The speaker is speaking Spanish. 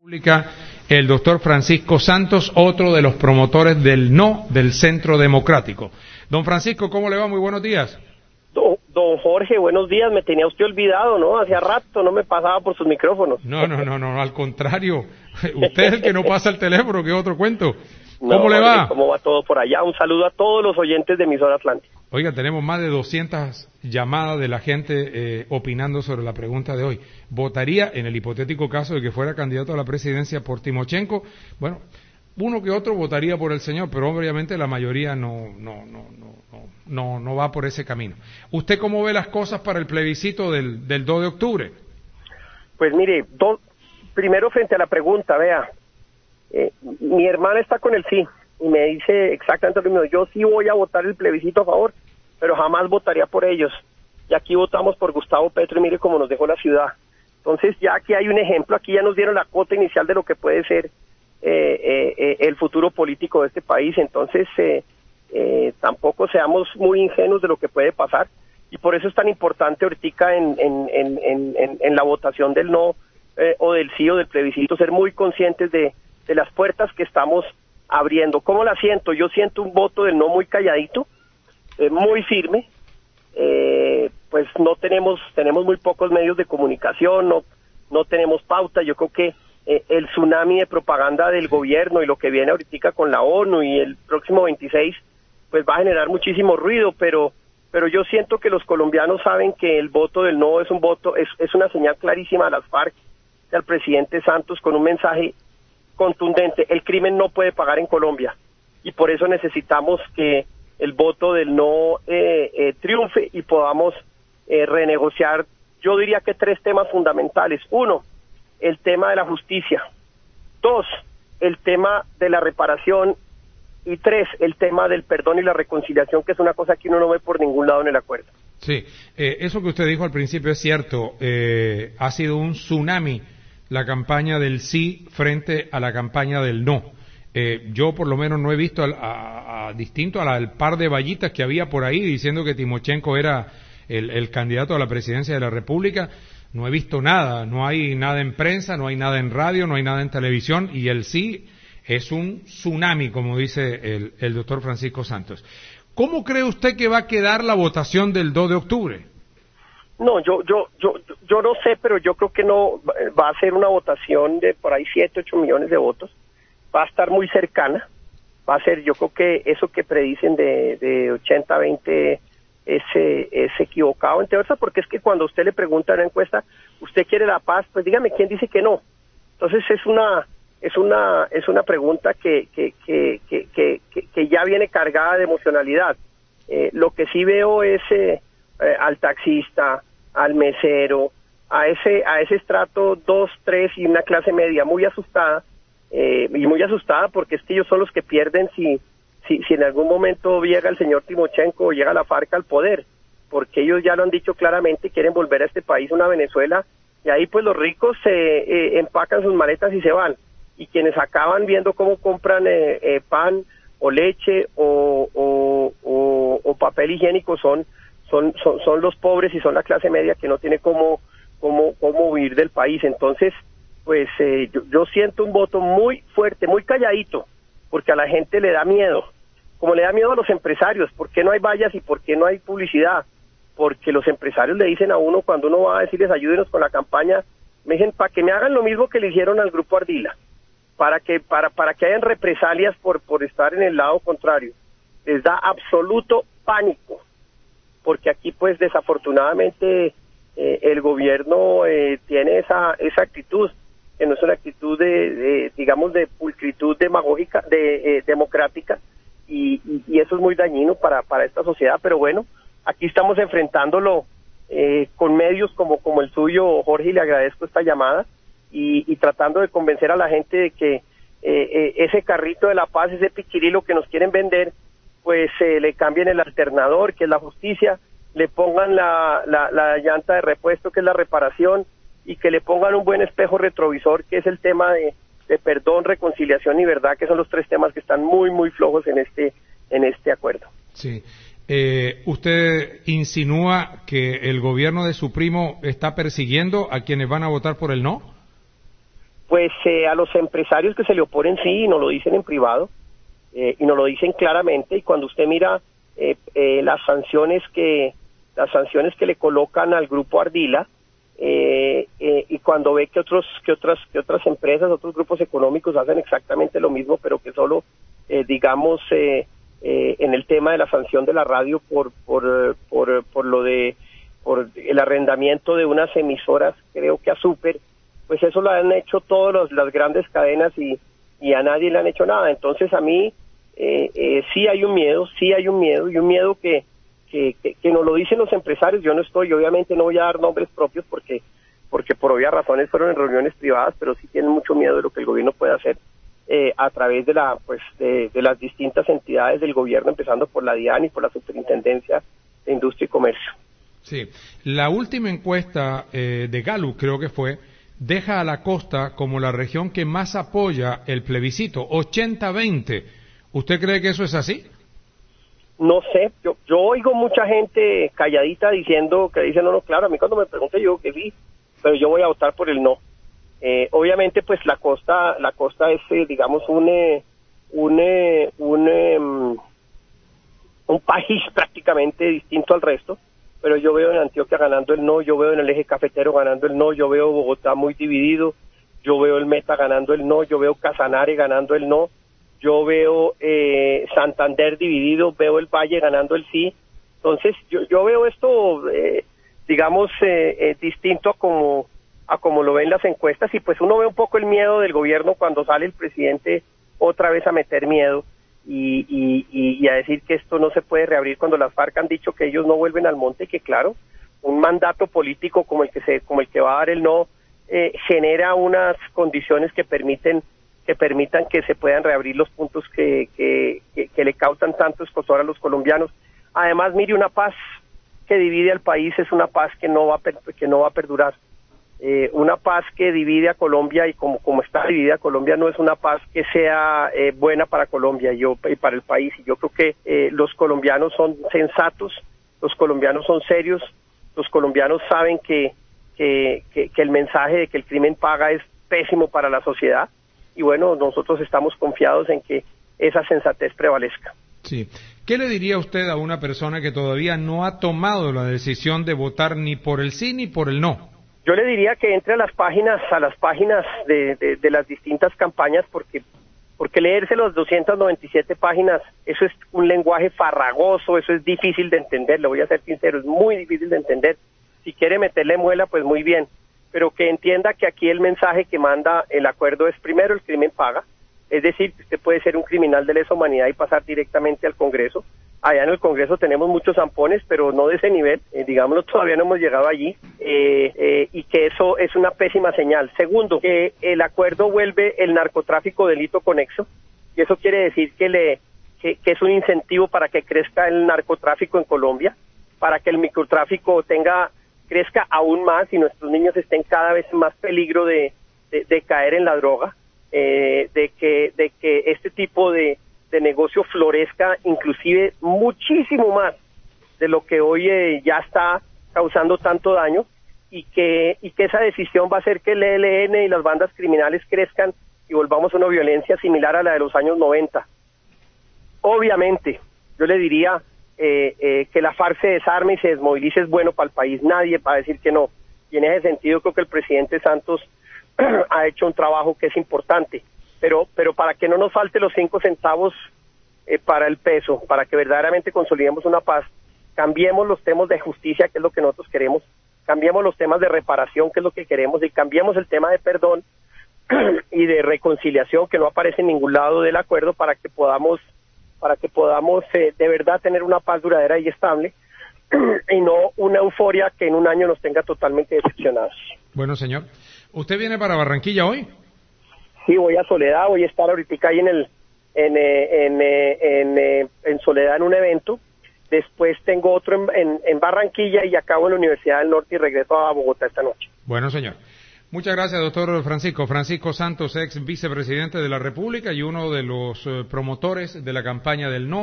República, el doctor Francisco Santos, otro de los promotores del no del Centro Democrático. Don Francisco, ¿cómo le va? Muy buenos días. Don Jorge, buenos días. Me tenía usted olvidado, ¿no? Hacía rato no me pasaba por sus micrófonos. No, al contrario. Usted es el que no pasa el teléfono, que es otro cuento. ¿Cómo No, le va? Jorge, ¿cómo va todo por allá? Un saludo a todos los oyentes de Emisora Atlántica. Oiga, tenemos más de 200 llamadas de la gente opinando sobre la pregunta de hoy. ¿Votaría, en el hipotético caso de que fuera candidato a la presidencia, por Timochenko? Bueno, uno que otro votaría por el señor, pero obviamente la mayoría no va por ese camino. ¿Usted cómo ve las cosas para el plebiscito del 2 de octubre? Pues mire, primero frente a la pregunta, vea, mi hermana está con el sí y me dice exactamente lo mismo. Yo sí voy a votar el plebiscito a favor, pero jamás votaría por ellos. Y aquí votamos por Gustavo Petro y mire cómo nos dejó la ciudad. Entonces ya aquí hay un ejemplo, aquí ya nos dieron la cuota inicial de lo que puede ser el futuro político de este país. Entonces tampoco seamos muy ingenuos de lo que puede pasar, y por eso es tan importante ahorita en la votación del no o del sí o del plebiscito, ser muy conscientes de las puertas que estamos abriendo. ¿Cómo la siento? Yo siento un voto del no muy calladito, muy firme. Pues no tenemos muy pocos medios de comunicación, no tenemos pauta. Yo creo que el tsunami de propaganda del gobierno y lo que viene ahorita con la ONU y el próximo 26 pues va a generar muchísimo ruido, pero yo siento que los colombianos saben que el voto del no es un voto, es una señal clarísima a las FARC y al presidente Santos con un mensaje contundente. El crimen no puede pagar en Colombia, y por eso necesitamos que el voto del no triunfe y podamos renegociar, yo diría que 3 temas fundamentales. 1, el tema de la justicia. 2, el tema de la reparación. Y 3, el tema del perdón y la reconciliación, que es una cosa que uno no ve por ningún lado en el acuerdo. Sí, eso que usted dijo al principio es cierto. Ha sido un tsunami la campaña del sí frente a la campaña del no. Yo por lo menos no he visto distinto al par de vallitas que había por ahí diciendo que Timochenko era el candidato a la presidencia de la República. No he visto nada, no hay nada en prensa, no hay nada en radio, no hay nada en televisión, y el sí es un tsunami, como dice el doctor Francisco Santos. ¿Cómo cree usted que va a quedar la votación del 2 de octubre? No, yo no sé, pero yo creo que no va a ser una votación de por ahí 7-8 millones de votos. Va a estar muy cercana. Va a ser, yo creo que eso que predicen de 80-20 es equivocado, entre otras, porque es que cuando usted le pregunta en una encuesta, ¿usted quiere la paz? Pues dígame quién dice que no. Entonces es una pregunta que ya viene cargada de emocionalidad. Lo que sí veo es al taxista, al mesero, a ese estrato 2, 3 y una clase media muy asustada, porque es que ellos son los que pierden si en algún momento llega el señor Timochenko o llega la FARC al poder, porque ellos ya lo han dicho claramente, quieren volver a este país una Venezuela, y ahí pues los ricos se empacan sus maletas y se van, y quienes acaban viendo cómo compran pan o leche o papel higiénico son los pobres y son la clase media que no tiene cómo huir del país. Entonces pues yo siento un voto muy fuerte, muy calladito, porque a la gente le da miedo, como le da miedo a los empresarios. ¿Por qué no hay vallas y por qué no hay publicidad? Porque los empresarios le dicen a uno, cuando uno va a decirles ayúdenos con la campaña, me dicen para que me hagan lo mismo que le hicieron al Grupo Ardila, para que hayan represalias por estar en el lado contrario. Les da absoluto pánico, porque aquí pues desafortunadamente el gobierno tiene esa actitud, que no es una actitud digamos de pulcritud demagógica, democrática, y eso es muy dañino para esta sociedad. Pero bueno, aquí estamos enfrentándolo con medios como el suyo, Jorge, y le agradezco esta llamada, y tratando de convencer a la gente de que ese carrito de la paz, ese pichirilo que nos quieren vender, pues le cambien el alternador, que es la justicia, le pongan la llanta de repuesto, que es la reparación, y que le pongan un buen espejo retrovisor, que es el tema de perdón, reconciliación y verdad, que son los 3 temas que están muy, muy flojos en este acuerdo. Sí. ¿Usted insinúa que el gobierno de su primo está persiguiendo a quienes van a votar por el no? pues a los empresarios que se le oponen sí, y nos lo dicen en privado, y nos lo dicen claramente, y cuando usted mira las sanciones que le colocan al grupo Ardila, y cuando ve que otras empresas, otros grupos económicos hacen exactamente lo mismo, pero que solo digamos en el tema de la sanción de la radio por el arrendamiento de unas emisoras, creo que a Super, pues eso lo han hecho todas las grandes cadenas y a nadie le han hecho nada. Entonces a mí sí hay un miedo, y un miedo que nos lo dicen los empresarios. Yo no estoy, obviamente no voy a dar nombres propios porque por obvias razones fueron en reuniones privadas, pero sí tienen mucho miedo de lo que el gobierno puede hacer a través de las distintas entidades del gobierno, empezando por la DIAN y por la Superintendencia de Industria y Comercio. Sí, la última encuesta de Gallup, creo que fue, deja a la costa como la región que más apoya el plebiscito, 80-20. ¿Usted cree que eso es así? No sé, yo oigo mucha gente calladita diciendo que dice no, claro, a mí cuando me preguntan yo que sí, pero yo voy a votar por el no. Obviamente pues la costa es digamos un país prácticamente distinto al resto, pero yo veo en Antioquia ganando el no, yo veo en el eje cafetero ganando el no, yo veo Bogotá muy dividido, yo veo el Meta ganando el no, yo veo Casanare ganando el no, yo veo Santander dividido, veo el Valle ganando el sí. Entonces yo veo esto digamos distinto a como lo ven las encuestas, y pues uno ve un poco el miedo del gobierno cuando sale el presidente otra vez a meter miedo y a decir que esto no se puede reabrir cuando las FARC han dicho que ellos no vuelven al monte, y que claro, un mandato político como el que va a dar el no genera unas condiciones que permitan que se puedan reabrir los puntos que le causan tanto escozor a los colombianos. Además, mire, una paz que divide al país es una paz que no va a perdurar. Una paz que divide a Colombia, y como está dividida Colombia, no es una paz que sea buena para Colombia y para el país. Y yo creo que los colombianos son sensatos, los colombianos son serios, los colombianos saben que el mensaje de que el crimen paga es pésimo para la sociedad, y bueno, nosotros estamos confiados en que esa sensatez prevalezca. Sí. ¿Qué le diría usted a una persona que todavía no ha tomado la decisión de votar ni por el sí ni por el no? Yo le diría que entre a las páginas de las distintas campañas, porque leerse las 297 páginas, eso es un lenguaje farragoso, eso es difícil de entender, le voy a ser sincero, es muy difícil de entender. Si quiere meterle muela, pues muy bien, pero que entienda que aquí el mensaje que manda el acuerdo es: primero, el crimen paga, es decir, que usted puede ser un criminal de lesa humanidad y pasar directamente al Congreso. Allá en el Congreso tenemos muchos zampones, pero no de ese nivel, digámoslo, todavía no hemos llegado allí, y que eso es una pésima señal. Segundo, que el acuerdo vuelve el narcotráfico delito conexo, y eso quiere decir que es un incentivo para que crezca el narcotráfico en Colombia, para que el microtráfico crezca aún más y nuestros niños estén cada vez en más peligro de caer en la droga, de que este tipo de negocio florezca inclusive muchísimo más de lo que hoy ya está causando tanto daño, y que esa decisión va a hacer que el ELN y las bandas criminales crezcan y volvamos a una violencia similar a la de los años 90. Obviamente, yo le diría que la FARC se desarme y se desmovilice es bueno para el país, nadie va a decir que no, y en ese sentido creo que el presidente Santos ha hecho un trabajo que es importante, pero para que no nos falte los 5 centavos para el peso, para que verdaderamente consolidemos una paz, cambiemos los temas de justicia, que es lo que nosotros queremos, cambiemos los temas de reparación, que es lo que queremos, y cambiemos el tema de perdón y de reconciliación, que no aparece en ningún lado del acuerdo, para que podamos de verdad tener una paz duradera y estable, y no una euforia que en un año nos tenga totalmente decepcionados. Bueno, señor, ¿usted viene para Barranquilla hoy? Sí, voy a Soledad, voy a estar ahorita ahí en Soledad en un evento. Después tengo otro en Barranquilla, y acabo en la Universidad del Norte y regreso a Bogotá esta noche. Bueno, señor. Muchas gracias, doctor Francisco Santos, ex vicepresidente de la República y uno de los promotores de la campaña del no.